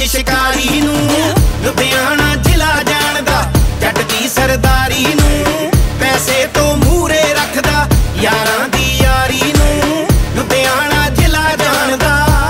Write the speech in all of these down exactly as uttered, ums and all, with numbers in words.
ਅੱਜ ਸ਼ਿਕਾਰੀ ਨੂੰ। ਲੁਧਿਆਣਾ ਜ਼ਿਲ੍ਹਾ ਜਾਣਦਾ ਜੱਟ ਦੀ ਸਰਦਾਰੀ ਨੂੰ, ਪੈਸੇ ਤੋਂ ਮੂਹਰੇ ਰੱਖਦਾ ਯਾਰਾਂ ਦੀ ਯਾਰੀ ਨੂੰ। ਲੁਧਿਆਣਾ ਜ਼ਿਲ੍ਹਾ ਜਾਣਦਾ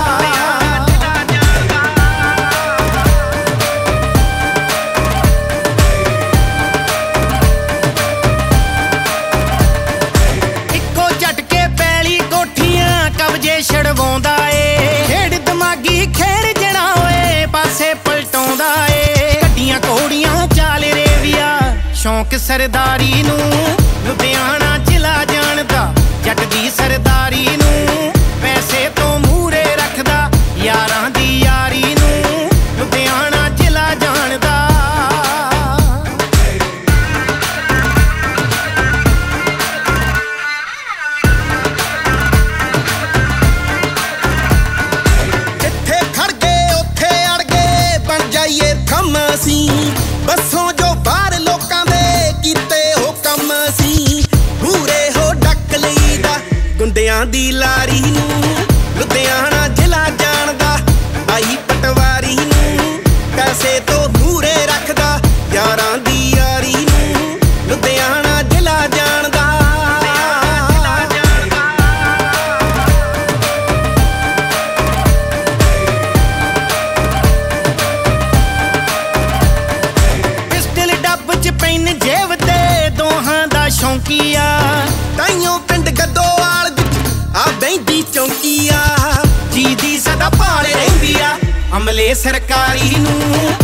ਇੱਕੋ ਝਟਕੇ ਪੈਲੀ ਕੋਠੀਆਂ ਕਬਜੇ ਛਡਵਾਉਂਦਾ ਏ। ਖੇਡ ਦਿਮਾਗੀ ਖੇਡ ਜਣਾ ਓਏ ਪਾਸੇ ਪਲਟਾਉਂਦਾ ਏ। ਗੱਡੀਆਂ ਘੋੜੀਆਂ ਚਾਲ ਰੇਵੀਆ ਸ਼ੌਂਕ ਸਰਦਾਰੀ ਨੂੰ। ਲੁਧਿਆਣਾ ਜ਼ਿਲ੍ਹਾ ਜਾਣਦਾ ਜੱਟ ਦੀ ਸਰਦਾਰੀ ਨੂੰ, ਪੈਸੇ ਤੋਂ ਮੂਹਰੇ ਰੱਖਦਾ ਯਾਰਾਂ ਦੀ ਯਾਰੀ ਨੂੰ। ਲੁਧਿਆਣਾ ਜ਼ਿਲ੍ਹਾ ਜਾਣਦਾ ਜਿੱਥੇ ਖੜ ਗਏ ਉੱਥੇ ਅੜ ਗਏ ਬਣ ਜਾਈਏ ਥੰਮ ਅਸੀਂ। ਬੱਸੋਂ ਜੋ ਬਾਹਰ ਲੋਕਾਂ ਦੇ ਕੀਤੇ ਉਹ ਕੰਮ ਅਸੀਂ। ਮੂਹਰੇ ਹੋ ਡੱਕ ਲਈਦਾ ਗੁੰਡਿਆਂ ਦੀ ਲਾਰੀ ਨੂੰ। ਲੁਧਿਆਣਾ ਜ਼ਿਲ੍ਹਾ ਜਾਣਦਾ ਬਾਈ ਪਟਵਾਰੀ ਨੂੰ, ਪੈਸੇ ਤੋਂ ਮੂਹਰੇ ਰੱਖਦਾ ਯਾਰਾਂ ਦੀ ਯਾਰੀ ਨੂੰ। ਲੁਧਿਆਣਾ ਜ਼ਿਲ੍ਹਾ ਜਾਣਦਾ ਪਿਸਟਲ ਡੱਬ ਚ ਪੈਨ ਜੇਬ ਤੇ ਦੋਹਾਂ ਦਾ ਸ਼ੌਂਕੀਆ। ਤਾਈਓ ਪਿੰਡ ਗੱਦੋਵਾਲ ਵਿੱਚ ਆ ਬੈਂਦੀ ਚੌਂਕੀ ਆ। ਜੀ ਦੀ ਸਦਾ ਭਾਲ ਰਹਿੰਦੀ ਆ ਅਮਲੇ ਸਰਕਾਰੀ ਨੂੰ।